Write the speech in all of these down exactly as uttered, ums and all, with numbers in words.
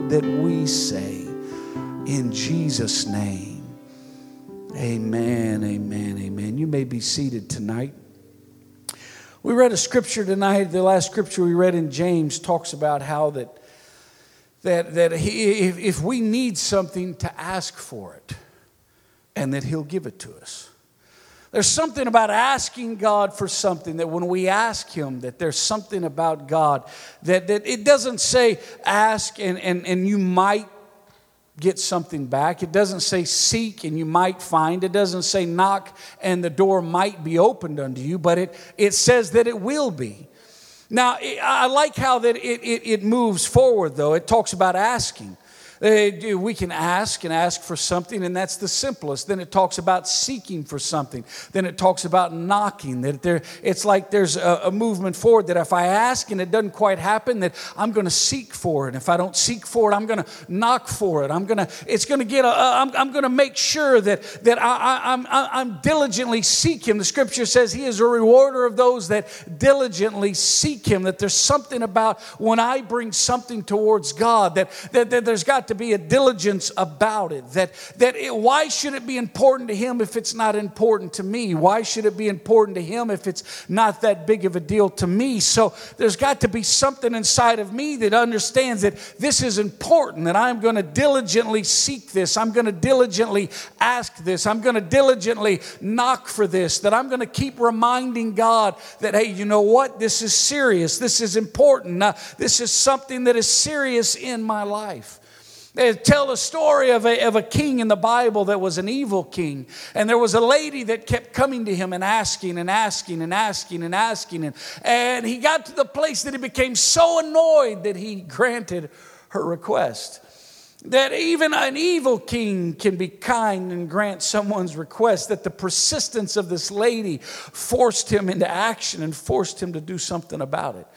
that we say. In Jesus' name, amen, amen, amen. You may be seated tonight. We read a scripture tonight. The last scripture we read in James talks about how that that that he, if, if we need something, to ask for it, and that He'll give it to us. There's something about asking God for something, that when we ask Him, that there's something about God that, that it doesn't say ask and, and, and you might get something back. It doesn't say seek and you might find. It doesn't say knock and the door might be opened unto you, but it, it says that it will be. Now, I like how that it, it, it moves forward, though. It talks about asking. Uh, we can ask and ask for something, and that's the simplest. Then it talks about seeking for something. Then it talks about knocking. That there, it's like there's a, a movement forward, that if I ask and it doesn't quite happen, that I'm going to seek for it. And if I don't seek for it, I'm going to knock for it. I'm going to. It's going to get. A, I'm, I'm going to make sure that that I, I, I'm I'm diligently seek Him. The Scripture says He is a rewarder of those that diligently seek Him. That there's something about when I bring something towards God, that that, that there's got to be a diligence about it. That that it, why should it be important to Him if it's not important to me? Why should it be important to Him if it's not that big of a deal to me? So there's got to be something inside of me that understands that this is important, that I'm going to diligently seek this. I'm going to diligently ask this. I'm going to diligently knock for this. That I'm going to keep reminding God that, hey, you know what? This is serious. This is important. Uh, this is something that is serious in my life. They tell a story of a, of a king in the Bible that was an evil king. And there was a lady that kept coming to him and asking and asking and asking and asking. And, and he got to the place that he became so annoyed that he granted her request. That even an evil king can be kind and grant someone's request. That the persistence of this lady forced him into action and forced him to do something about it.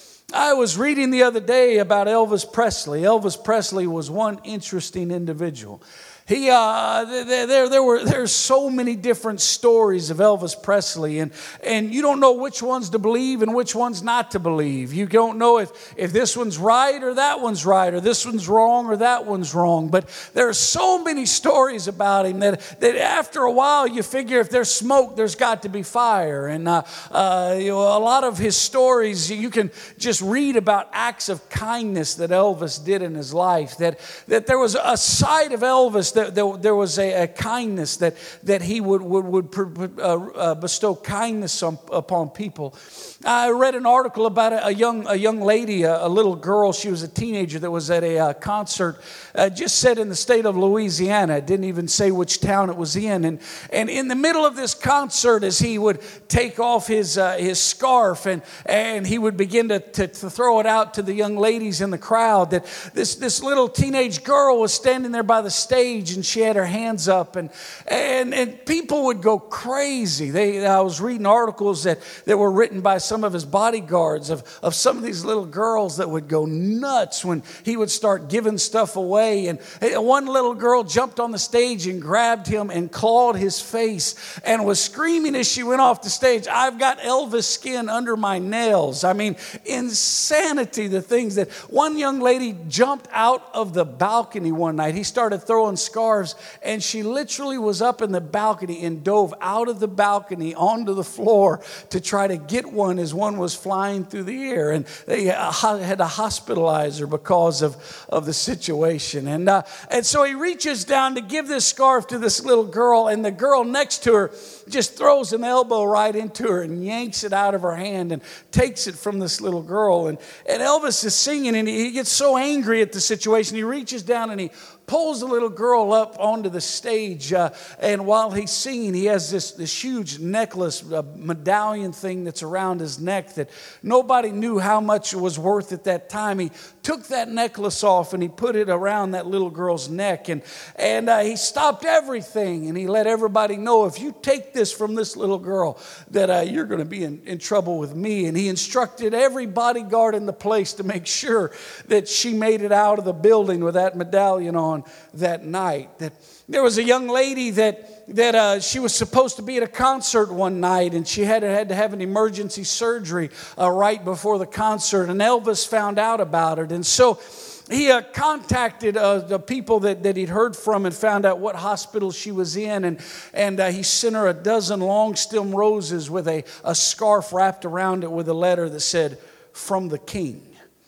I was reading the other day about Elvis Presley. Elvis Presley was one interesting individual. He, uh, there, there were, there's so many different stories of Elvis Presley, and, and you don't know which ones to believe and which ones not to believe. You don't know if, if this one's right or that one's right, or this one's wrong or that one's wrong. But there are so many stories about him that, that after a while you figure if there's smoke, there's got to be fire. And uh, uh, you know, a lot of his stories, you can just read about acts of kindness that Elvis did in his life. That, that there was a side of Elvis that there, there was a, a kindness that, that he would, would, would uh, uh, bestow kindness on, upon people. I read an article about a, a young a young lady, a, a little girl. She was a teenager that was at a uh, concert, uh, just said in the state of Louisiana. It didn't even say which town it was in. And and in the middle of this concert, as he would take off his uh, his scarf and and he would begin to, to to throw it out to the young ladies in the crowd, that this this little teenage girl was standing there by the stage and she had her hands up, and and and people would go crazy. They I was reading articles that that were written by some of his bodyguards of, of some of these little girls that would go nuts when he would start giving stuff away. And one little girl jumped on the stage and grabbed him and clawed his face and was screaming as she went off the stage, "I've got Elvis skin under my nails." I mean, insanity, the things that one young lady jumped out of the balcony one night. He started throwing scarves, and she literally was up in the balcony and dove out of the balcony onto the floor to try to get one as one was flying through the air. And they had to hospitalize her because of, of the situation. And, uh, and so he reaches down to give this scarf to this little girl, and the girl next to her just throws an elbow right into her and yanks it out of her hand and takes it from this little girl. And, and Elvis is singing, and he gets so angry at the situation, he reaches down and he pulls the little girl up onto the stage, uh, and while he's singing, he has this, this huge necklace, a medallion thing that's around his neck that nobody knew how much it was worth at that time. He took that necklace off and he put it around that little girl's neck, and, and uh, he stopped everything, and he let everybody know, if you take this from this little girl, that uh, you're going to be in, in trouble with me. And he instructed every bodyguard in the place to make sure that she made it out of the building with that medallion on that night. That there was a young lady that that uh, she was supposed to be at a concert one night, and she had had to have an emergency surgery uh, right before the concert, and Elvis found out about it. And so he uh, contacted uh, the people that, that he'd heard from and found out what hospital she was in. And, and uh, he sent her a dozen long stem roses with a, a scarf wrapped around it with a letter that said, "From the King."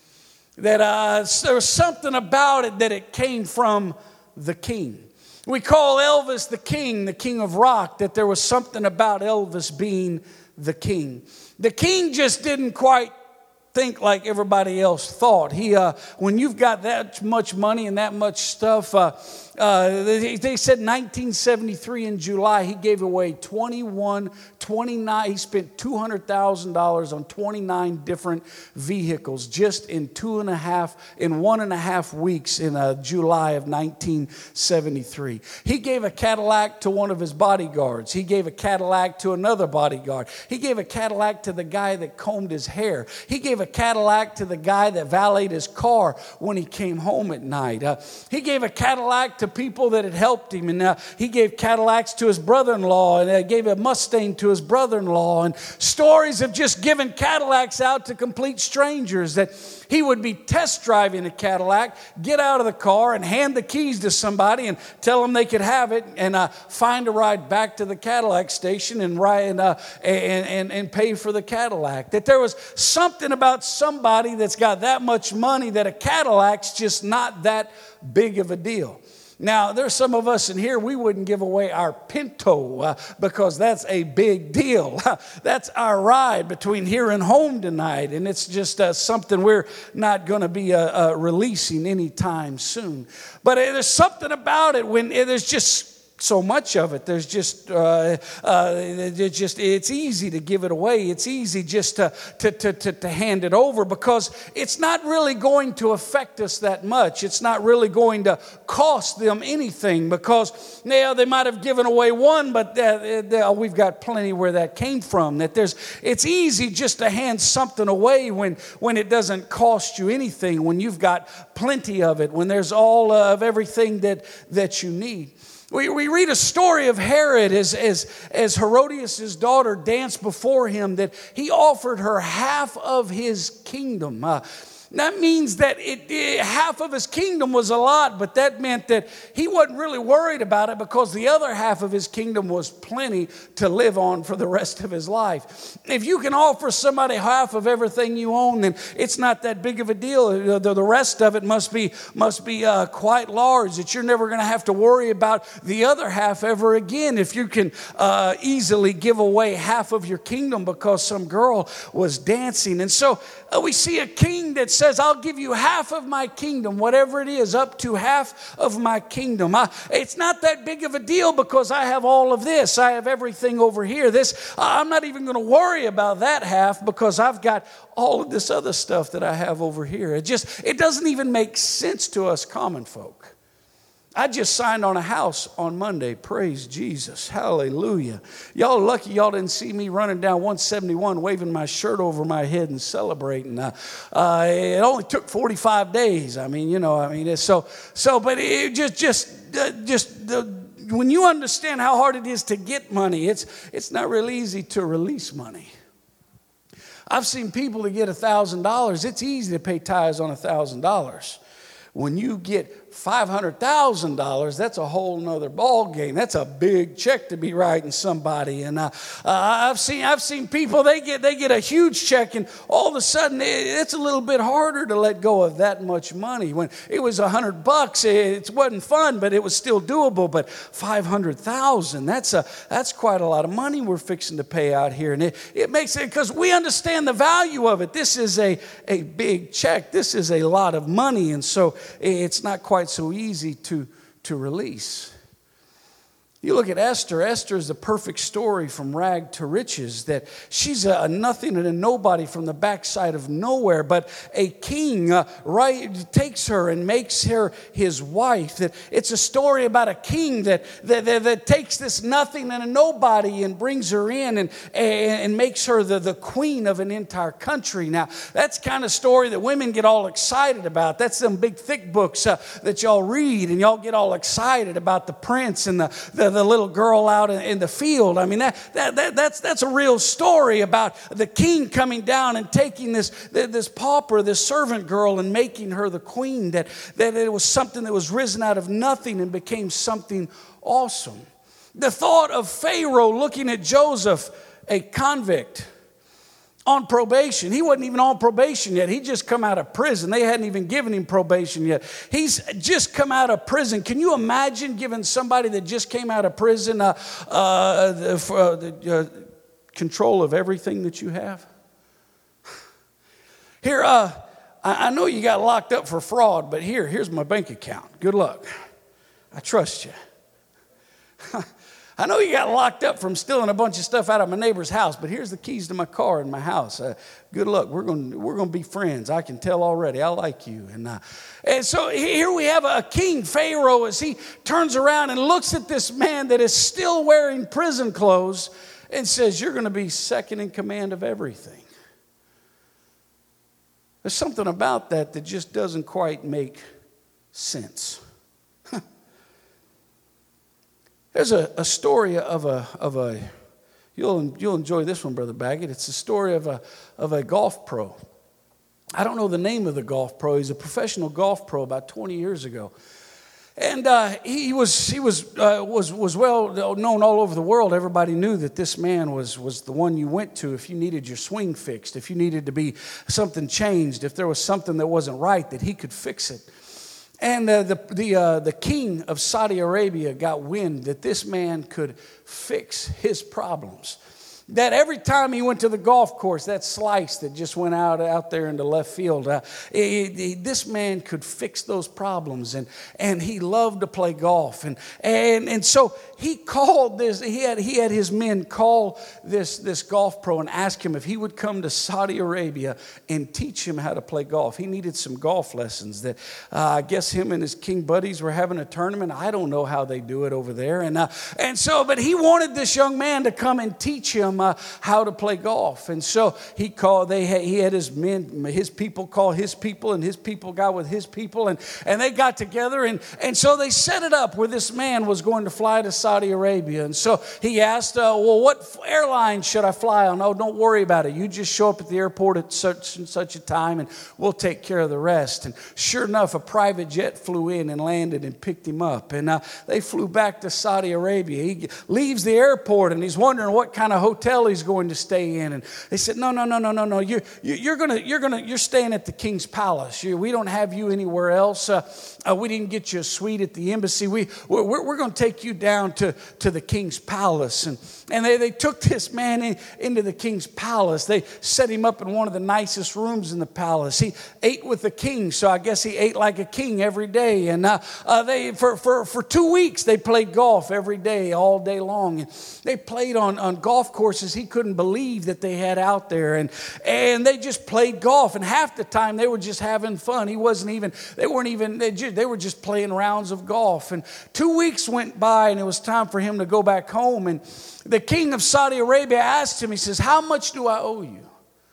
That uh, there was something about it that it came from the King. We call Elvis the King, the King of Rock, that there was something about Elvis being the King. The King just didn't quite think like everybody else thought. He, uh, when you've got that much money and that much stuff, uh, uh, they, they said nineteen seventy-three in July, he gave away twenty-one, twenty-nine, he spent two hundred thousand dollars on twenty-nine different vehicles just in two and a half, in one and a half weeks in uh, July of nineteen seventy-three. He gave a Cadillac to one of his bodyguards. He gave a Cadillac to another bodyguard. He gave a Cadillac to the guy that combed his hair. He gave a Cadillac to the guy that valeted his car when he came home at night. Uh, he gave a Cadillac to people that had helped him. And uh, he gave Cadillacs to his brother-in-law, and uh, gave a Mustang to his brother-in-law. And stories of just giving Cadillacs out to complete strangers, that he would be test driving a Cadillac, get out of the car and hand the keys to somebody and tell them they could have it, and uh, find a ride back to the Cadillac station and, ride, and, uh, and, and, and pay for the Cadillac. That there was something about somebody that's got that much money that a Cadillac's just not that big of a deal. Now, there's some of us in here, we wouldn't give away our Pinto uh, because that's a big deal. That's our ride between here and home tonight, and it's just uh, something we're not going to be uh, uh, releasing anytime soon. But uh, there's something about it when uh, there's just so much of it. There's just, uh, uh, it's just, it's easy to give it away. It's easy just to, to, to, to, to hand it over because it's not really going to affect us that much. It's not really going to cost them anything because yeah, they might have given away one, but uh, uh, we've got plenty where that came from. That there's, it's easy just to hand something away when, when it doesn't cost you anything, when you've got plenty of it, when there's all uh, of everything that, that you need. We, we read a story of Herod as, as, as Herodias' daughter danced before him, that he offered her half of his kingdom. Uh, That means that it, it, half of his kingdom was a lot, but that meant that he wasn't really worried about it because the other half of his kingdom was plenty to live on for the rest of his life. If you can offer somebody half of everything you own, then it's not that big of a deal. The, the rest of it must be, must be uh, quite large, that you're never going to have to worry about the other half ever again if you can uh, easily give away half of your kingdom because some girl was dancing. And so uh, we see a king that says, I'll give you half of my kingdom, whatever it is, up to half of my kingdom. I, it's not that big of a deal because I have all of this. I have everything over here. This, I'm not even going to worry about that half because I've got all of this other stuff that I have over here. It just, it doesn't even make sense to us common folk. I just signed on a house on Monday. Praise Jesus. Hallelujah. Y'all are lucky y'all didn't see me running down one seventy-one waving my shirt over my head and celebrating. Uh, uh, it only took forty-five days. I mean, you know, I mean, it's so, so, but it just, just, uh, just, uh, when you understand how hard it is to get money, it's, it's not real easy to release money. I've seen people that get one thousand dollars. It's easy to pay tithes on one thousand dollars. When you get five hundred thousand dollars, that's a whole nother ball game. That's a big check to be writing somebody. And uh, uh, I've seen I've seen people, they get they get a huge check, and all of a sudden it, it's a little bit harder to let go of that much money. When it was a hundred bucks, it wasn't fun, but it was still doable. But five hundred thousand, that's a that's quite a lot of money we're fixing to pay out here. And it, it makes it because we understand the value of it. This is a, a big check. This is a lot of money. And so it's not quite so easy to, to release. You look at Esther. Esther is the perfect story from rag to riches, that she's a, a nothing and a nobody from the backside of nowhere, but a king uh, right, takes her and makes her his wife. That it's a story about a king that, that, that, that takes this nothing and a nobody and brings her in and, and, and makes her the, the queen of an entire country. Now, that's the kind of story that women get all excited about. That's some big thick books uh, that y'all read, and y'all get all excited about the prince and the, the the little girl out in, in the field. I mean, that, that, that, that's, that's a real story about the king coming down and taking this, this pauper, this servant girl, and making her the queen, that, that it was something that was risen out of nothing and became something awesome. The thought of Pharaoh looking at Joseph, a convict, on probation. He wasn't even on probation yet. He'd just come out of prison. They hadn't even given him probation yet. He's just come out of prison. Can you imagine giving somebody that just came out of prison uh, uh, the, uh, the uh, control of everything that you have? Here, uh, I, I know you got locked up for fraud, but here, here's my bank account. Good luck. I trust you. I know you got locked up from stealing a bunch of stuff out of my neighbor's house, but here's the keys to my car and my house. Uh, good luck. We're going we're going to be friends. I can tell already. I like you. And uh, and so here we have a king, Pharaoh, as he turns around and looks at this man that is still wearing prison clothes and says, "You're going to be second in command of everything." There's something about that that just doesn't quite make sense. There's a, a story of a of a you'll you'll enjoy this one, Brother Baggett. It's a story of a of a golf pro. I don't know the name of the golf pro. He's a professional golf pro about twenty years ago, and uh, he was he was uh, was was well known all over the world. Everybody knew that this man was was the one you went to if you needed your swing fixed, if you needed to be something changed, if there was something that wasn't right, that he could fix it. And uh, the the uh, the king of Saudi Arabia got wind that this man could fix his problems. That every time he went to the golf course, that slice that just went out out there into left field, uh, he, he, this man could fix those problems, and and he loved to play golf, and and and so he called this. He had he had his men call this this golf pro and ask him if he would come to Saudi Arabia and teach him how to play golf. He needed some golf lessons. That uh, I guess him and his king buddies were having a tournament. I don't know how they do it over there, and uh, and so but he wanted this young man to come and teach him Uh, how to play golf. And so he called, they had, he had his men, his people call his people, and his people got with his people, and, and they got together, and, and so they set it up where this man was going to fly to Saudi Arabia. And so he asked, uh, well, what airline should I fly on? Oh, don't worry about it. You just show up at the airport at such and such a time, and we'll take care of the rest. And sure enough, a private jet flew in and landed and picked him up. And uh, they flew back to Saudi Arabia. He leaves the airport, and he's wondering what kind of hotel he's going to stay in. And they said, no, no, no, no, no, no. You're, you're going to, you're going to, you're staying at the king's palace. You, we don't have you anywhere else. Uh, uh, we didn't get you a suite at the embassy. We, we're, we're going to take you down to, to the king's palace. And, and they, they took this man in, into the king's palace. They set him up in one of the nicest rooms in the palace. He ate with the king, so I guess he ate like a king every day. And uh, uh, they, for, for, for two weeks, they played golf every day, all day long. And they played on, on golf courses he couldn't believe that they had out there, and and they just played golf, and half the time they were just having fun. He wasn't even they weren't even they, just, they were just playing rounds of golf. And two weeks went by, and it was time for him to go back home. And the king of Saudi Arabia asked him, he says, how much do I owe you?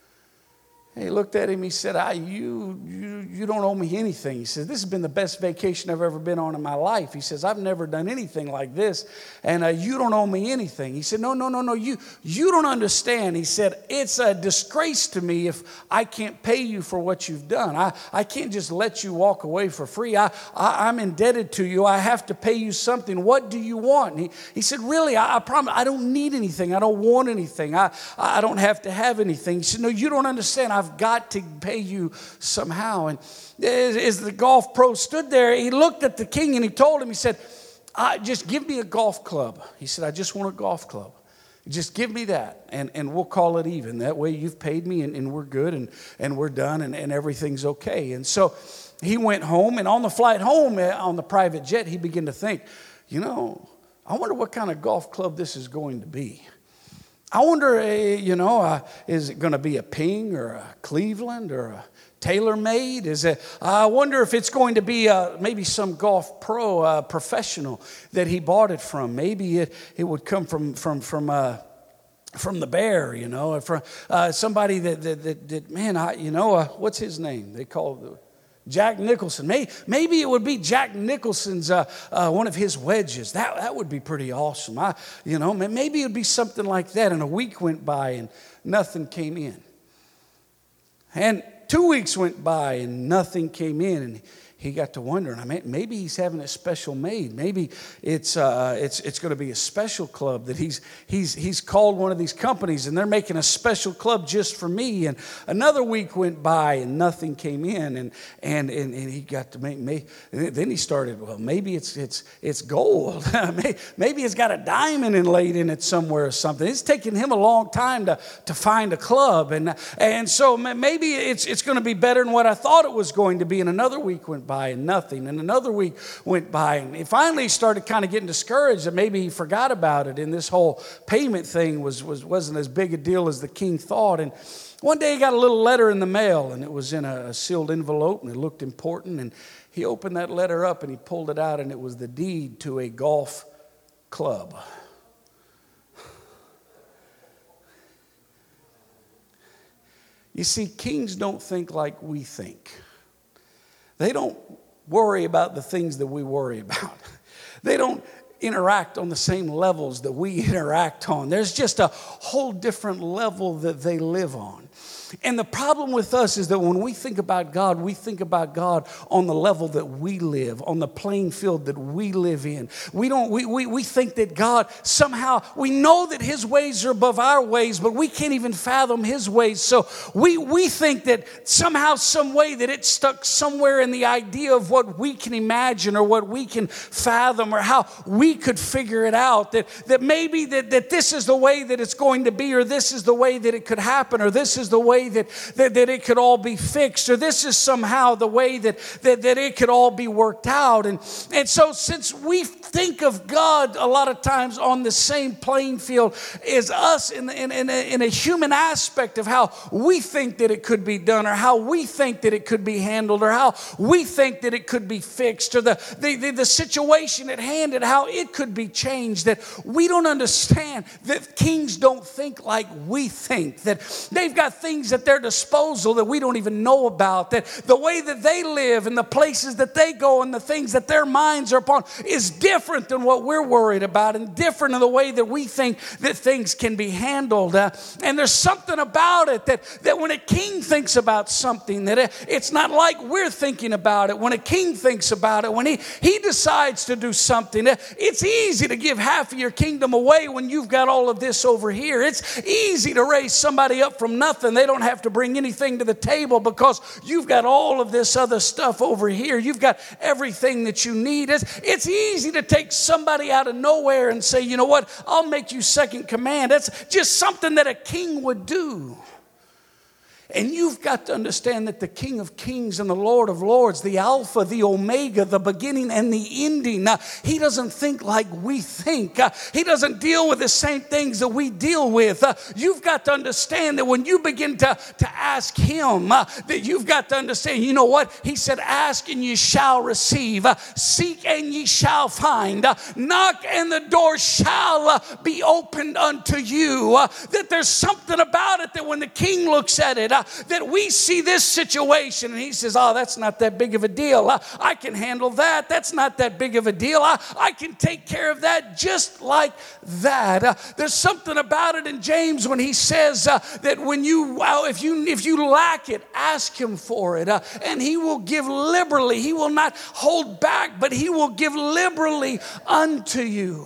He looked at him, he said, I, you, you, you don't owe me anything. He says, this has been the best vacation I've ever been on in my life. He says, I've never done anything like this, and uh, you don't owe me anything. He said, no, no, no, no, you, you don't understand. He said, it's a disgrace to me if I can't pay you for what you've done. I, I can't just let you walk away for free. I, I, I'm indebted to you. I have to pay you something. What do you want? And he, he said, really, I, I promise, I don't need anything. I don't want anything. I, I don't have to have anything. He said, no, you don't understand. I've I've got to pay you somehow. And as the golf pro stood there, he looked at the king and he told him, he said, uh, just give me a golf club. He said, I just want a golf club. Just give me that, and, and we'll call it even. That way you've paid me, and, and we're good, and, and we're done, and, and everything's okay. And so he went home, and on the flight home on the private jet, he began to think, you know, I wonder what kind of golf club this is going to be. I wonder, uh, you know, uh, is it going to be a Ping or a Cleveland or a TaylorMade? Is it? I wonder if it's going to be uh, maybe some golf pro uh, professional that he bought it from. Maybe it, it would come from from from uh, from the Bear, you know, from uh, somebody that, that that that man, I you know, uh, what's his name? They call the Jack Nicholson. Maybe, maybe it would be Jack Nicholson's, uh, uh, one of his wedges. That, that would be pretty awesome. I, you know, maybe it would be something like that. And a week went by and nothing came in. And two weeks went by and nothing came in. And he got to wondering, I mean, maybe he's having a special made. Maybe it's uh, it's it's going to be a special club that he's he's he's called one of these companies and they're making a special club just for me. And another week went by and nothing came in. And and and, and he got to make me. Then he started. Well, maybe it's it's it's gold. Maybe it's got a diamond inlaid in it somewhere or something. It's taken him a long time to to find a club. And and so maybe it's it's going to be better than what I thought it was going to be. And another week went by. And nothing. And another week went by. And he finally started kind of getting discouraged that maybe he forgot about it. And this whole payment thing was, was, wasn't as big a deal as the king thought. And one day he got a little letter in the mail. And it was in a, a sealed envelope. And it looked important. And he opened that letter up and he pulled it out. And it was the deed to a golf club. You see, kings don't think like we think. They don't worry about the things that we worry about. They don't interact on the same levels that we interact on. There's just a whole different level that they live on. And the problem with us is that when we think about God, we think about God on the level that we live, on the playing field that we live in. We don't. We we we think that God somehow, we know that His ways are above our ways, but we can't even fathom His ways. So we we think that somehow, some way, that it's stuck somewhere in the idea of what we can imagine or what we can fathom or how we could figure it out. That that maybe that that this is the way that it's going to be, or this is the way that it could happen, or this is the way That, that, that it could all be fixed, or this is somehow the way that, that, that it could all be worked out. And, and so since we think of God a lot of times on the same playing field as us in, in, in, a, in a human aspect of how we think that it could be done, or how we think that it could be handled, or how we think that it could be fixed, or the, the, the, the situation at hand and how it could be changed, that we don't understand that kings don't think like we think, that they've got things at their disposal that we don't even know about, that the way that they live and the places that they go and the things that their minds are upon is different than what we're worried about, and different in the way that we think that things can be handled. Uh, and there's something about it that, that when a king thinks about something, that it, it's not like we're thinking about it. When a king thinks about it, when he, he decides to do something, it's easy to give half of your kingdom away when you've got all of this over here. It's easy to raise somebody up from nothing. They don't have to bring anything to the table because you've got all of this other stuff over here. You've got everything that you need. It's, it's easy to take somebody out of nowhere and say, you know what, I'll make you second command. That's just something that a king would do. And you've got to understand that the King of Kings and the Lord of Lords, the Alpha, the Omega, the beginning and the ending, uh, He doesn't think like we think. Uh, he doesn't deal with the same things that we deal with. Uh, you've got to understand that when you begin to, to ask Him, uh, that you've got to understand, you know what? He said, ask and ye shall receive. Uh, seek and ye shall find. Uh, knock and the door shall uh, be opened unto you. Uh, that there's something about it that when the King looks at it, uh, that we see this situation and He says, oh, that's not that big of a deal. I, I can handle that. That's not that big of a deal. I, I can take care of that just like that. Uh, there's something about it in James when he says uh, that when you, well, if you if you lack it, ask Him for it. Uh, and He will give liberally. He will not hold back, but He will give liberally unto you.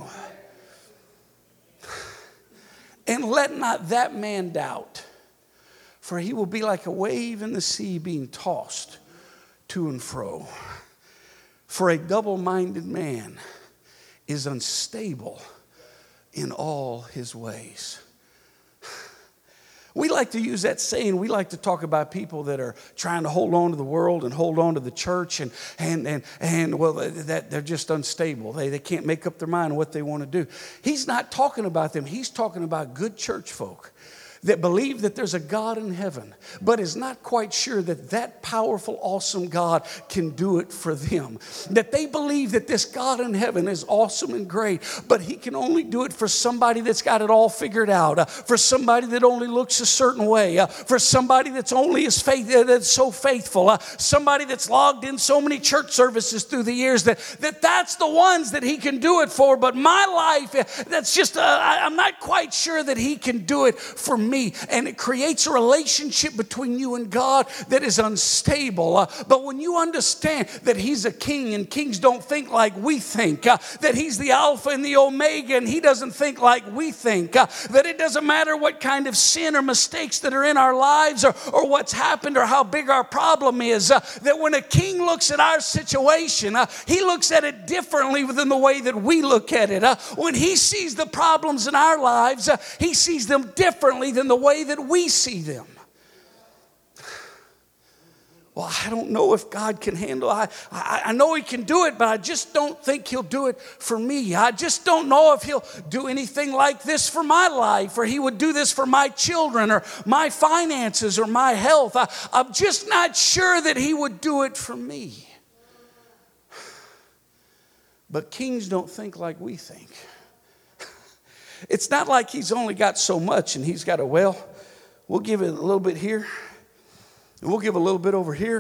And let not that man doubt. For he will be like a wave in the sea being tossed to and fro. For a double-minded man is unstable in all his ways. We like to use that saying. We like to talk about people that are trying to hold on to the world and hold on to the church, and and and, and well, that they're just unstable. They they can't make up their mind on what they want to do. He's not talking about them. He's talking about good church folk. that believe that there's a God in heaven, but is not quite sure that that powerful, awesome God can do it for them. That they believe that this God in heaven is awesome and great, but he can only do it for somebody that's got it all figured out, uh, for somebody that only looks a certain way, uh, for somebody that's only as faith, uh, that's so faithful, uh, somebody that's logged in so many church services through the years that, that that's the ones that he can do it for. But my life, uh, that's just, uh, I, I'm not quite sure that he can do it for me. Me. And it creates a relationship between you and God that is unstable. Uh, but when you understand that he's a king and kings don't think like we think, uh, that he's the Alpha and the Omega and he doesn't think like we think, uh, that it doesn't matter what kind of sin or mistakes that are in our lives or, or what's happened or how big our problem is, uh, that when a king looks at our situation, uh, he looks at it differently than the way that we look at it. Uh, when he sees the problems in our lives, uh, he sees them differently than the way that we see them. Well, I don't know if God can handle it. I, I know he can do it, but I just don't think he'll do it for me. I just don't know if he'll do anything like this for my life, or he would do this for my children or my finances or my health. I, I'm just not sure that he would do it for me. But kings don't think like we think. It's not like he's only got so much and he's got a, well, we'll give it a little bit here and we'll give a little bit over here.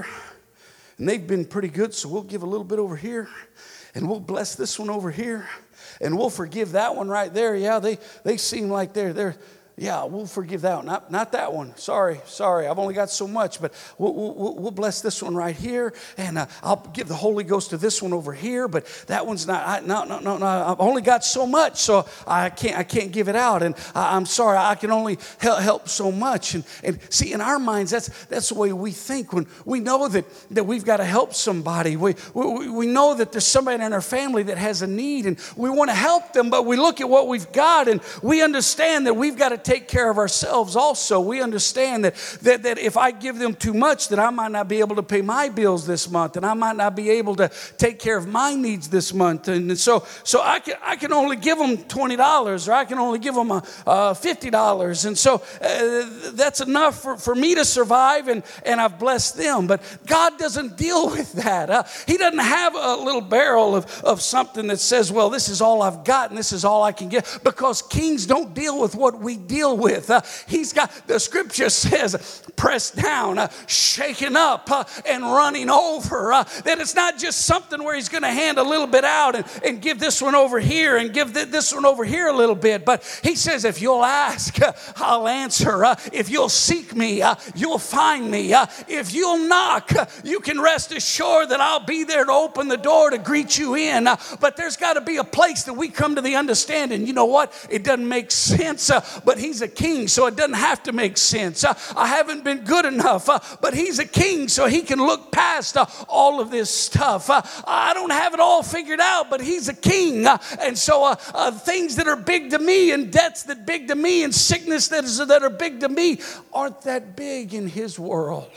And they've been pretty good, so we'll give a little bit over here and we'll bless this one over here and we'll forgive that one right there. Yeah, they, they seem like they're, they're, yeah, we'll forgive that one. Not, not that one. Sorry, sorry. I've only got so much, but we'll, we'll, we'll bless this one right here. And uh, I'll give the Holy Ghost to this one over here, but that one's not, I, no, no, no, no. I've only got so much, so I can't, I can't give it out. And I, I'm sorry, I can only help, help so much. And, and see, in our minds, that's, that's the way we think. When we know that, that we've got to help somebody, we, we, we know that there's somebody in our family that has a need, and we want to help them, but we look at what we've got, and we understand that we've got to take care of ourselves also. We understand that, that, that if I give them too much, that I might not be able to pay my bills this month, and I might not be able to take care of my needs this month. And so, so I can I can only give them twenty dollars, or I can only give them a, uh, fifty dollars. And so uh, that's enough for, for me to survive, and, and I've blessed them. But God doesn't deal with that. Uh, he doesn't have a little barrel of, of something that says, well, this is all I've got, and this is all I can get, because kings don't deal with what we deal with. Uh, he's got, the scripture says, pressed down, uh, shaken up, uh, and running over. Uh, that it's not just something where he's going to hand a little bit out and, and give this one over here and give th- this one over here a little bit. But he says, if you'll ask, uh, I'll answer. Uh, if you'll seek me, uh, you'll find me. Uh, if you'll knock, uh, you can rest assured that I'll be there to open the door to greet you in. Uh, but there's got to be a place that we come to the understanding, you know what? It doesn't make sense, uh, but he's a king, so it doesn't have to make sense. Uh, I haven't been good enough, uh, but he's a king, so he can look past uh, all of this stuff. Uh, I don't have it all figured out, but he's a king. Uh, and so uh, uh, things that are big to me, and debts that big to me, and sickness that, is, that are big to me aren't that big in his world.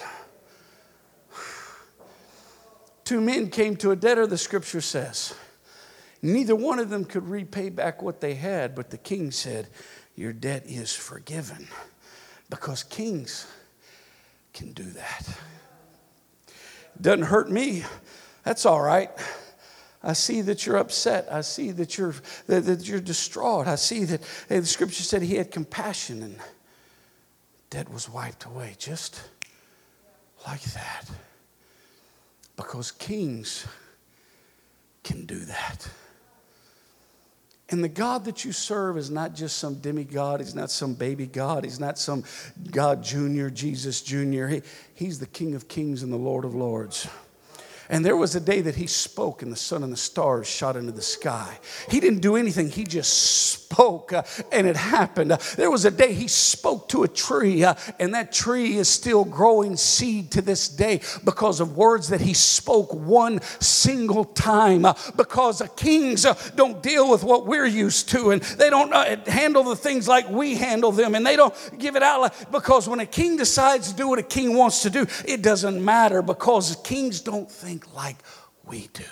Two men came to a debtor, the scripture says. Neither one of them could repay back what they had, but the king said, your debt is forgiven. Because kings can do that. Doesn't hurt me. That's all right. I see that you're upset. I see that you're that, that you're distraught. I see that hey, the scripture said he had compassion and debt was wiped away just like that. Because kings can do that. And the God that you serve is not just some demigod. He's not some baby God. He's not some God Junior, Jesus Junior He, he's the King of Kings and the Lord of Lords. And there was a day that he spoke and the sun and the stars shot into the sky. He didn't do anything. He just spoke uh, and it happened. Uh, there was a day he spoke to a tree uh, and that tree is still growing seed to this day because of words that he spoke one single time. Uh, because uh, kings uh, don't deal with what we're used to, and they don't uh, handle the things like we handle them, and they don't give it out like, because when a king decides to do what a king wants to do, it doesn't matter, because kings don't think like we do.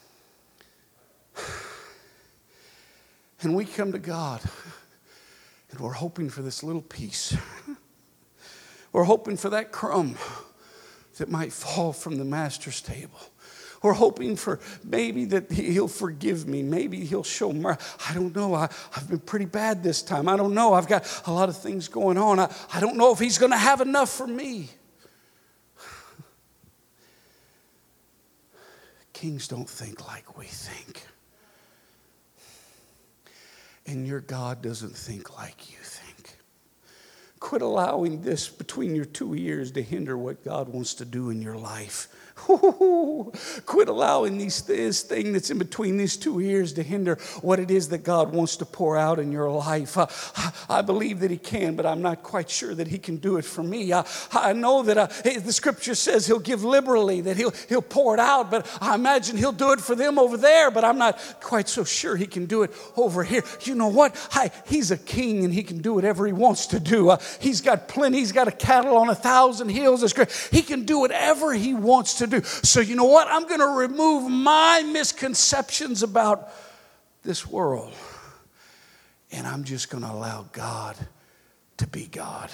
And we come to God And we're hoping for this little piece. We're hoping for that crumb that might fall from the master's table. We're hoping for maybe that he'll forgive me. Maybe he'll show mercy. I don't know. I, I've been pretty bad this time. I don't know. I've got a lot of things going on. I, I don't know if he's going to have enough for me. Kings don't think like we think. And your God doesn't think like you think. Quit allowing this between your two ears to hinder what God wants to do in your life. Quit allowing these, this thing that's in between these two ears to hinder what it is that God wants to pour out in your life. Uh, I believe that he can, but I'm not quite sure that he can do it for me. Uh, I know that uh, the scripture says he'll give liberally, that he'll, he'll pour it out, but I imagine he'll do it for them over there, but I'm not quite so sure he can do it over here. You know what? I, he's a king and he can do whatever he wants to do. Uh, he's got plenty. He's got a cattle on a thousand hills. That's great. He can do whatever he wants to do. So you know what? I'm going to remove my misconceptions about this world. And I'm just going to allow God to be God.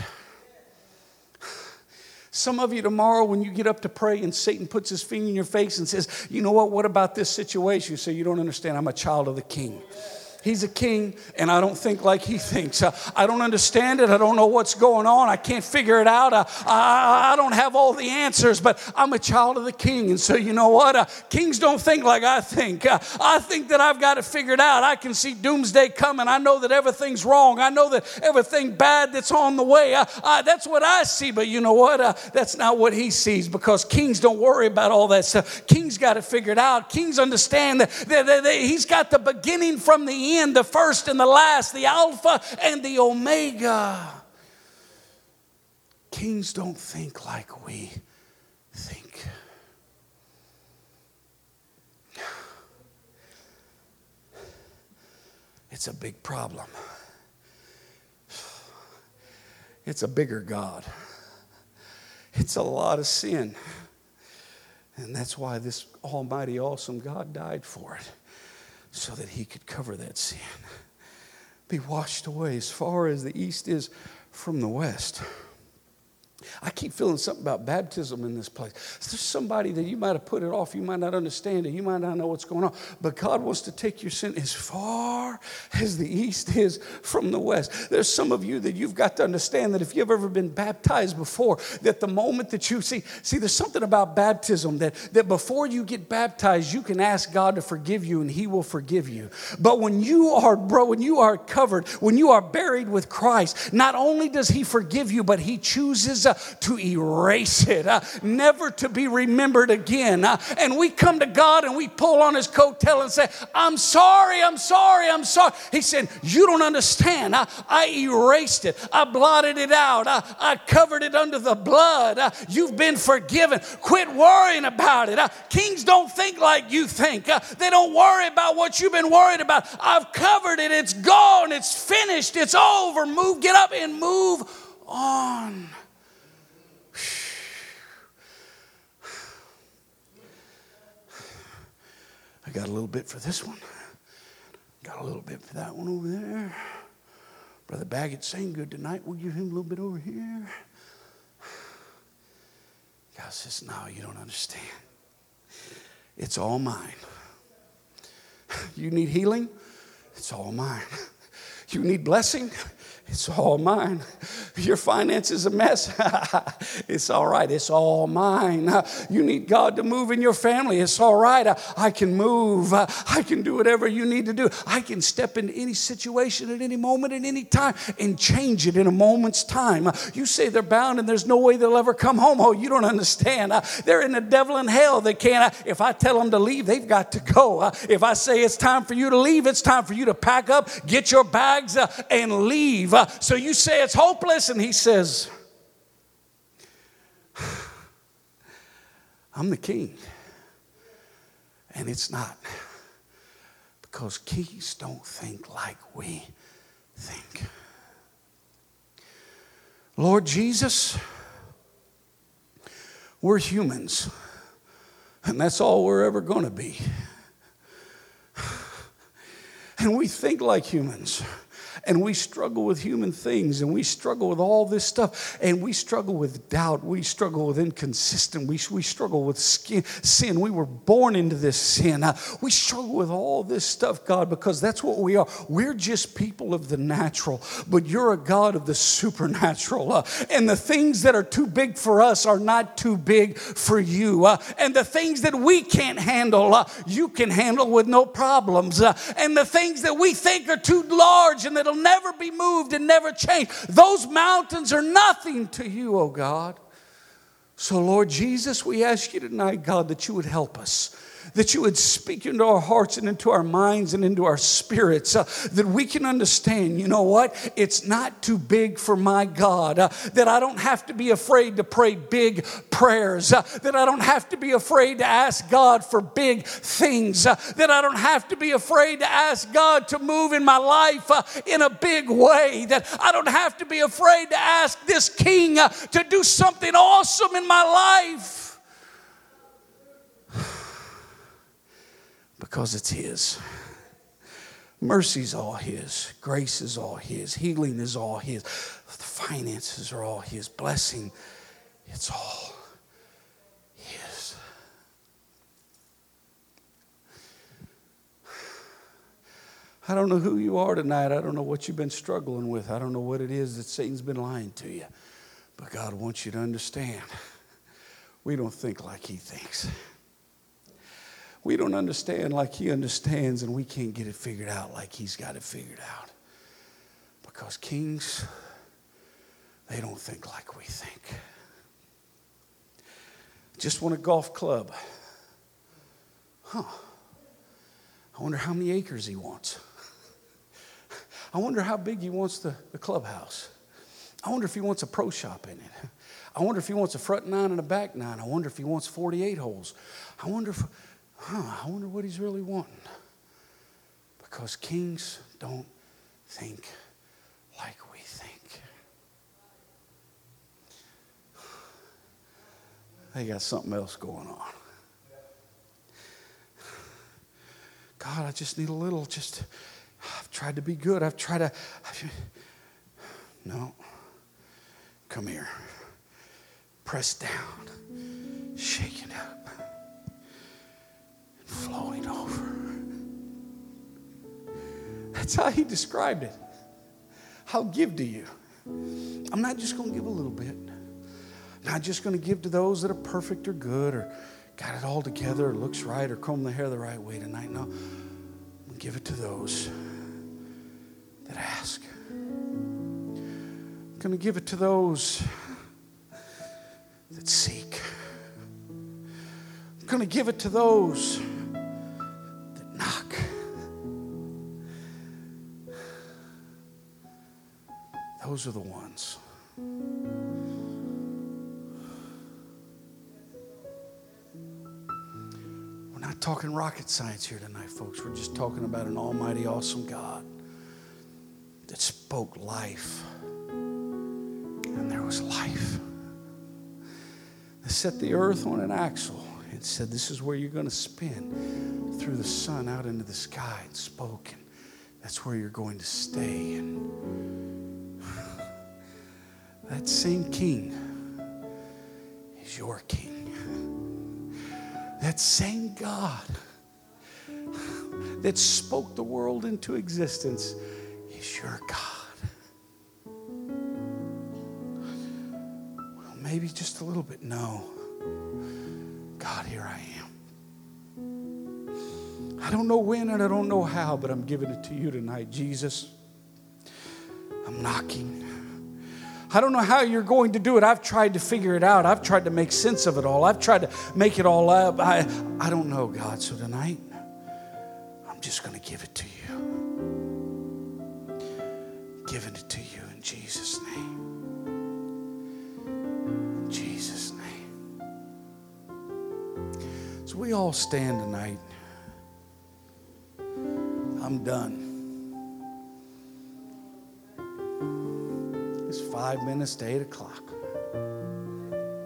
Some of you tomorrow when you get up to pray and Satan puts his finger in your face and says, you know what? What about this situation? You say, you don't understand. I'm a child of the King. He's a king, and I don't think like he thinks. Uh, I don't understand it. I don't know what's going on. I can't figure it out. Uh, I, I don't have all the answers, but I'm a child of the king. And so you know what? Uh, kings don't think like I think. Uh, I think that I've got it figured out. I can see doomsday coming. I know that everything's wrong. I know that everything bad that's on the way. Uh, uh, that's what I see. But you know what? Uh, that's not what he sees, because kings don't worry about all that stuff. Kings got it figured out. Kings understand that, that, that, that he's got the beginning from the end, the first and the last, the Alpha and the Omega. Kings don't think like we think. It's a big problem. It's a bigger God. It's a lot of sin. And that's why this almighty, awesome God died for it. So that he could cover that sin. Be washed away as far as the east is from the west. I keep feeling something about baptism in this place. There's somebody that you might have put it off. You might not understand it. You might not know what's going on. But God wants to take your sin as far as the east is from the west. There's some of you that you've got to understand that if you've ever been baptized before, that the moment that you see, see there's something about baptism that, that before you get baptized, you can ask God to forgive you and he will forgive you. But when you are, bro, when you are covered, when you are buried with Christ, not only does he forgive you, but he chooses uh, to erase it, uh, never to be remembered again. Uh, and we come to God and we pull on his coattail and say, I'm sorry, I'm sorry, I'm sorry. He said, you don't understand. I, I erased it. I blotted it out. I, I covered it under the blood. Uh, you've been forgiven. Quit worrying about it. Uh, kings don't think like you think. Uh, they don't worry about what you've been worried about. I've covered it. It's gone. It's finished. It's over. Move, get up and move on. I got a little bit for this one. Got a little bit for that one over there. Brother Baggett sang good tonight. We'll give him a little bit over here. God says, no, you don't understand. It's all mine. You need healing? It's all mine. You need blessing? It's all mine. Your finances a mess? It's all right. It's all mine. You need God to move in your family? It's all right. I can move. I can do whatever you need to do. I can step into any situation at any moment, at any time, and change it in a moment's time. You say they're bound and there's no way they'll ever come home. Oh, you don't understand. They're in the devil in hell. They can't. If I tell them to leave, they've got to go. If I say it's time for you to leave, it's time for you to pack up, get your bags, and leave. So you say it's hopeless, and he says, I'm the king. And it's not. Because kings don't think like we think. Lord Jesus, we're humans. And that's all we're ever going to be. And we think like humans. And we struggle with human things, and we struggle with all this stuff, and we struggle with doubt. We struggle with inconsistent. We, we struggle with skin, sin. We were born into this sin. Uh, we struggle with all this stuff, God, because that's what we are. We're just people of the natural, but you're a God of the supernatural. Uh, and the things that are too big for us are not too big for you. Uh, and the things that we can't handle, uh, you can handle with no problems. Uh, and the things that we think are too large and that'll never be moved and never change, those mountains are nothing to you, oh God. So Lord Jesus, we ask you tonight, God, that you would help us, that you would speak into our hearts and into our minds and into our spirits, uh, that we can understand, you know what? It's not too big for my God, uh, that I don't have to be afraid to pray big prayers, uh, that I don't have to be afraid to ask God for big things, uh, that I don't have to be afraid to ask God to move in my life uh, in a big way, that I don't have to be afraid to ask this king uh, to do something awesome in my life. Because it's his. Mercy's all his. Grace is all his. Healing is all his. The finances are all his. Blessing, it's all his. I don't know who you are tonight. I don't know what you've been struggling with. I don't know what it is that Satan's been lying to you. But God wants you to understand, we don't think like he thinks. We don't understand like he understands, and we can't get it figured out like he's got it figured out. Because kings, they don't think like we think. Just want a golf club. Huh. I wonder how many acres he wants. I wonder how big he wants the, the clubhouse. I wonder if he wants a pro shop in it. I wonder if he wants a front nine and a back nine. I wonder if he wants forty-eight holes. I wonder if... Huh, I wonder what he's really wanting. Because kings don't think like we think. They got something else going on. God, I just need a little, just, I've tried to be good. I've tried to, I've, no. Come here. Press down. Shake it up. Flowing over. That's how he described it. I'll give to you. I'm not just going to give a little bit. I'm not just going to give to those that are perfect or good or got it all together or looks right or comb the hair the right way tonight. No, I'm going to give it to those that ask. I'm going to give it to those that seek. I'm going to give it to those knock. Those are the ones. We're not talking rocket science here tonight, folks. We're just talking about an almighty, awesome God that spoke life. And there was life. That set the earth on an axle and said, this is where you're going to spin. Threw the sun out into the sky and spoke, and that's where you're going to stay. And that same king is your king. That same God that spoke the world into existence is your God. Well, maybe just a little bit. No. God, here I am. I don't know when and I don't know how, but I'm giving it to you tonight, Jesus. I'm knocking. I don't know how you're going to do it. I've tried to figure it out. I've tried to make sense of it all. I've tried to make it all up. I, I don't know, God. So tonight, I'm just going to give it to you. Giving it to you in Jesus' name. In Jesus' name. So we all stand tonight. I'm done. It's five minutes to eight o'clock.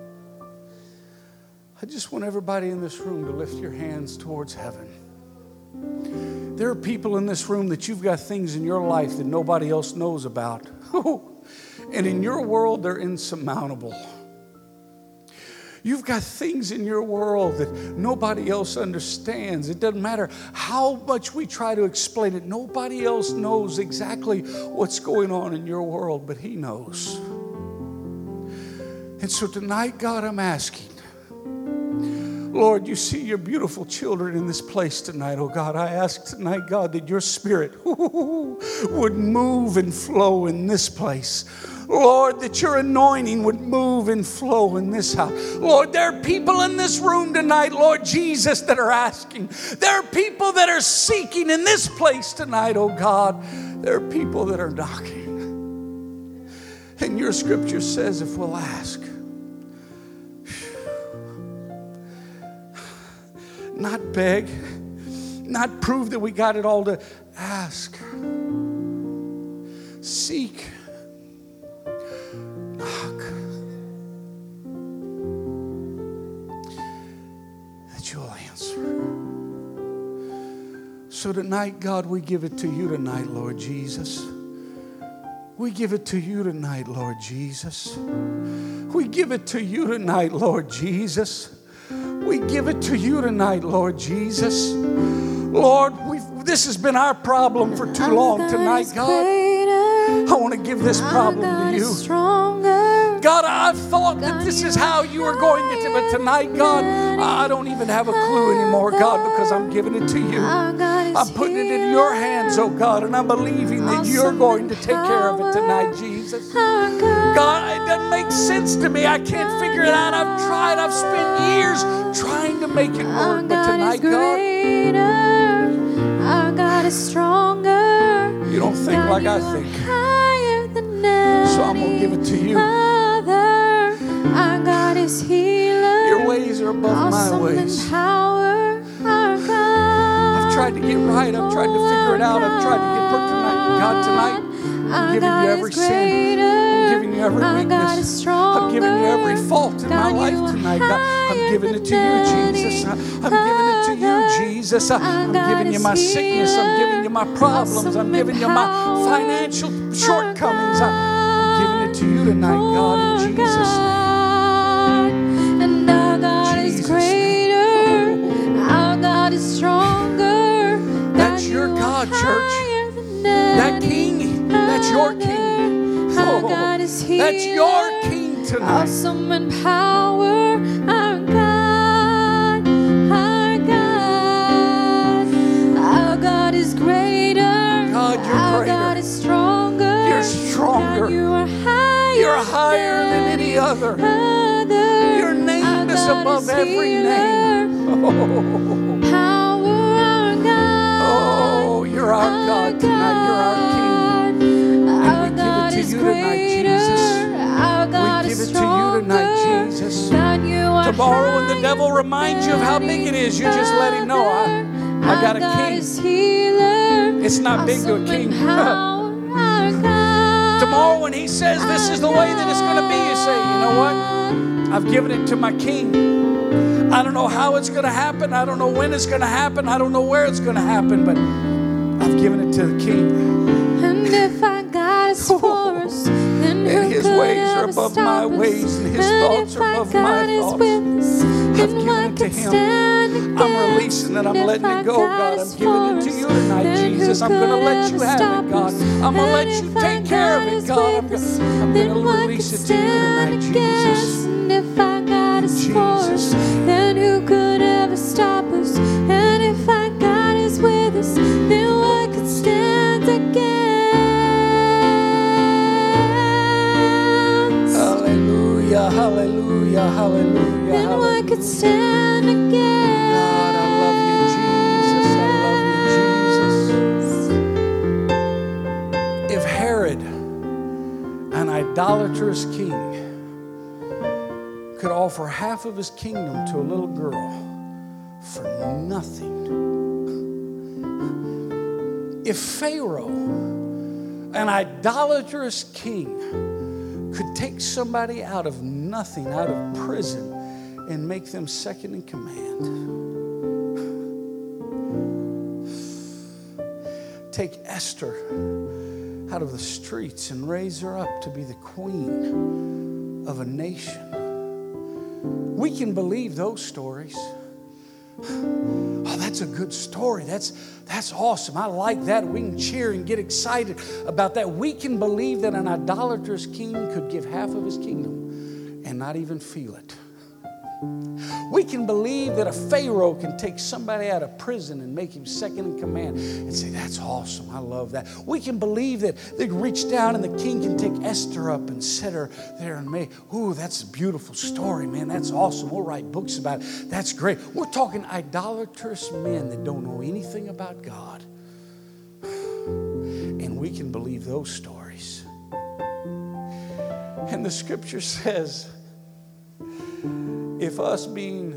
I just want everybody in this room to lift your hands towards heaven. There are people in this room that you've got things in your life that nobody else knows about. And in your world, they're insurmountable. You've got things in your world that nobody else understands. It doesn't matter how much we try to explain it. Nobody else knows exactly what's going on in your world, but He knows. And so tonight, God, I'm asking, Lord, you see your beautiful children in this place tonight. Oh, God, I ask tonight, God, that your Spirit would move and flow in this place. Lord, that your anointing would move and flow in this house. Lord, there are people in this room tonight, Lord Jesus, that are asking. There are people that are seeking in this place tonight, oh God. There are people that are knocking. And your scripture says if we'll ask, not beg, not prove that we got it all, to ask, seek, knock, that you'll answer. So tonight, God, we give it to you tonight, Lord Jesus. We give it to you tonight, Lord Jesus. We give it to you tonight, Lord Jesus. We give it to you tonight, Lord Jesus. Lord, we've, this has been our problem for too long tonight, God. I want to give this problem to you. God, I thought that this is how you were going to do it. But tonight, God, I don't even have a clue anymore, God, because I'm giving it to you. I'm putting it in your hands, oh God, and I'm believing that you're going to take care of it tonight, Jesus. God, it doesn't make sense to me. I can't figure it out. I've tried. I've spent years trying to make it work. But tonight, God, our God is stronger. You don't think like I think. So I'm going to give it to you. Our God is healer. Your ways are above my ways. Power, our God. I've tried to get right. I've tried to figure it out. I've tried to get put tonight. God, tonight, I'm giving you every sin. I'm giving you every weakness. I'm giving you every fault in my life tonight. God, I'm giving it to you, Jesus. I'm giving it to you, Jesus. I'm giving you my sickness. I'm giving you my problems. I'm giving you my financial shortcomings. I'm giving it to you tonight, God, in Jesus' name. And our God is greater. Our God is stronger. That's your God, church. That King, that's your King. Oh, that's your King tonight. Awesome in power, our God, our God. Our God is greater. God, you're our greater. God is stronger. You're stronger. God, you are higher. You're higher than any other. other. Your name is above every name. Oh. Power, our God. Oh, you're our God tonight. You're our King. And we give it to you tonight, Jesus. We give it to you tonight, Jesus. Tomorrow when the devil reminds you of how big it is, you just let him know, I, I got a king. It's not big to a king. Tomorrow when he says this is the way that it's going to be, you say, you know what? I've given it to my King. I don't know how it's going to happen. I don't know when it's going to happen. I don't know where it's going to happen, but I've given it to the King. And if our God is for us, then and His ways are above my ways, and His thoughts are above my thoughts. I've given it to Him. I'm releasing it. I'm letting it go, God. I'm giving it to you tonight, Jesus. I'm going to let you have it, God. I'm going to let you take care of it, God. I'm going to release it to you tonight, Jesus. If our God is for us, then who could ever stop us? And if our God is with us, then what could stand against? Hallelujah, hallelujah, hallelujah. Then what could stand against? God, I love you, Jesus. I love you, Jesus. If Herod, an idolatrous king, could offer half of his kingdom to a little girl for nothing. If Pharaoh, an idolatrous king, could take somebody out of nothing, out of prison, and make them second in command. take Esther out of the streets and raise her up to be the queen of a nation. We can believe those stories. Oh, that's a good story. That's, that's awesome. I like that. We can cheer and get excited about that. We can believe that an idolatrous king could give half of his kingdom and not even feel it. We can believe that a Pharaoh can take somebody out of prison and make him second in command and say, that's awesome. I love that. We can believe that they reach down and the king can take Esther up and set her there and make, ooh, that's a beautiful story, man. That's awesome. We'll write books about it. That's great. We're talking idolatrous men that don't know anything about God. And we can believe those stories. And the scripture says, if us being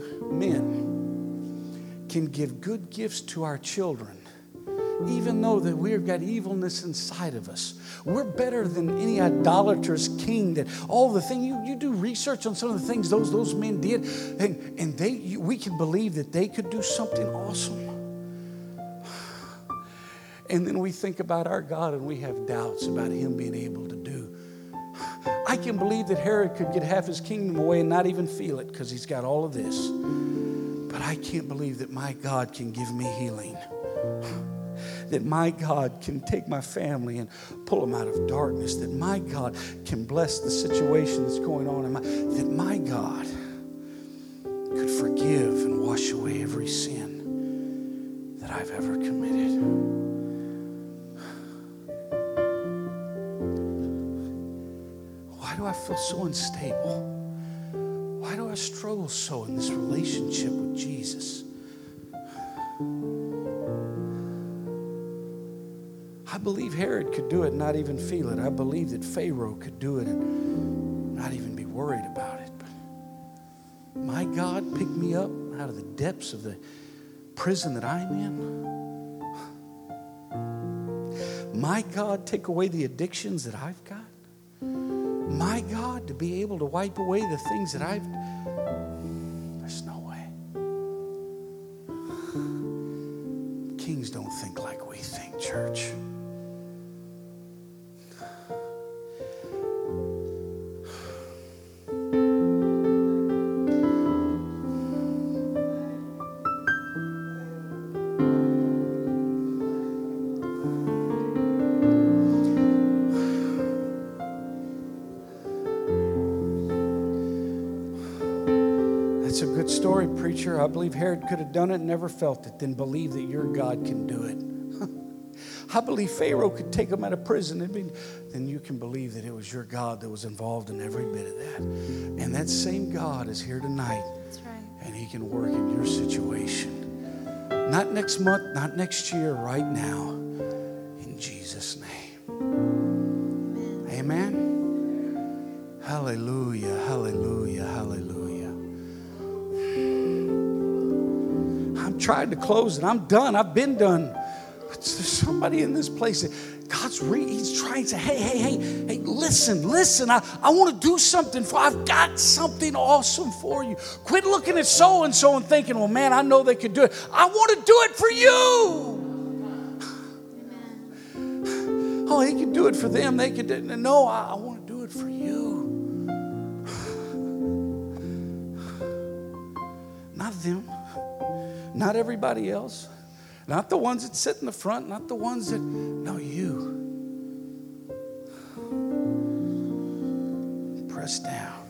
men can give good gifts to our children, even though that we've got evilness inside of us, we're better than any idolatrous king. That all the thing you, you do research on some of the things those those men did, and, and they you, we can believe that they could do something awesome. And then we think about our God and we have doubts about him being able to do. I can believe that Herod could get half his kingdom away and not even feel it because he's got all of this. But I can't believe that my God can give me healing. That my God can take my family and pull them out of darkness. That my God can bless the situation that's going on in my, that my God could forgive and wash away every sin that I've ever committed. Why do I feel so unstable? Why do I struggle so in this relationship with Jesus? I believe Herod could do it and not even feel it. I believe that Pharaoh could do it and not even be worried about it. But my God picked me up out of the depths of the prison that I'm in. My God take away the addictions that I've got. My God, to be able to wipe away the things that I've... There's no way. Kings don't think like we think, church. It's a good story, preacher. I believe Herod could have done it and never felt it. Then believe that your God can do it. I believe Pharaoh could take him out of prison. I mean, then you can believe that it was your God that was involved in every bit of that. And that same God is here tonight. That's right. And he can work in your situation. Not next month, not next year, right now. In Jesus' name. Amen. Amen. Hallelujah, hallelujah, hallelujah. I'm trying to close it. I'm done. I've been done. But there's somebody in this place that God's re- he's trying to say, hey, hey, hey, hey, listen, listen. I, I want to do something for I've got something awesome for you. Quit looking at so-and-so and thinking, well, man, I know they could do it. I want to do it for you. Amen. Oh, he could do it for them. They could do it. No, I, I want to do it for you. Not them. Not everybody else. Not the ones that sit in the front. Not the ones that, no, you. Press down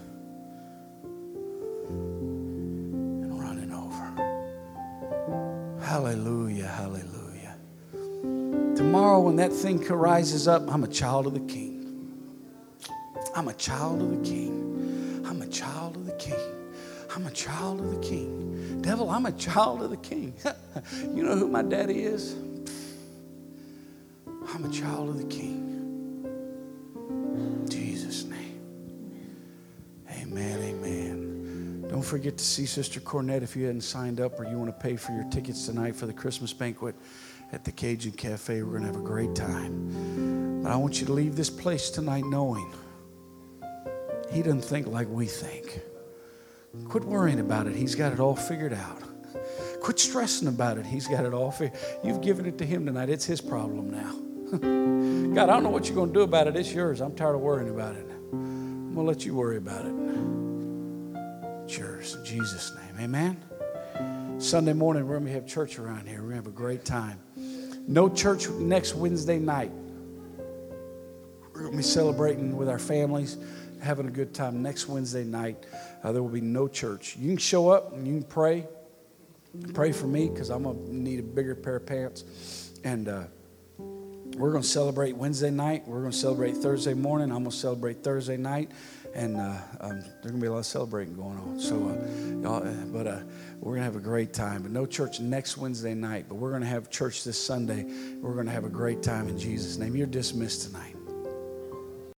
and running over. Hallelujah, hallelujah. Tomorrow when that thing rises up, I'm a child of the King. I'm a child of the King. I'm a child of the King. I'm a child of the King. Devil, I'm a child of the King. You know who my daddy is? I'm a child of the King. In Jesus' name. Amen, amen. Don't forget to see Sister Cornette if you hadn't signed up or you want to pay for your tickets tonight for the Christmas banquet at the Cajun Cafe. We're going to have a great time. But I want you to leave this place tonight knowing he doesn't think like we think. Quit worrying about it. He's got it all figured out. Quit stressing about it. He's got it all figured. You've given it to him tonight. It's his problem now. God, I don't know what you're going to do about it. It's yours. I'm tired of worrying about it. I'm going to let you worry about it. It's yours. In Jesus' name. Amen. Sunday morning, we're going to have church around here. We're going to have a great time. No church next Wednesday night. We're going to be celebrating with our families, having a good time next Wednesday night. Uh, there will be no church. You can show up and you can pray. Pray for me because I'm going to need a bigger pair of pants. And uh, we're going to celebrate Wednesday night. We're going to celebrate Thursday morning. I'm going to celebrate Thursday night. And uh, um, there's going to be a lot of celebrating going on. So, uh, y'all, uh, but uh, we're going to have a great time. But no church next Wednesday night. But we're going to have church this Sunday. We're going to have a great time in Jesus' name. You're dismissed tonight.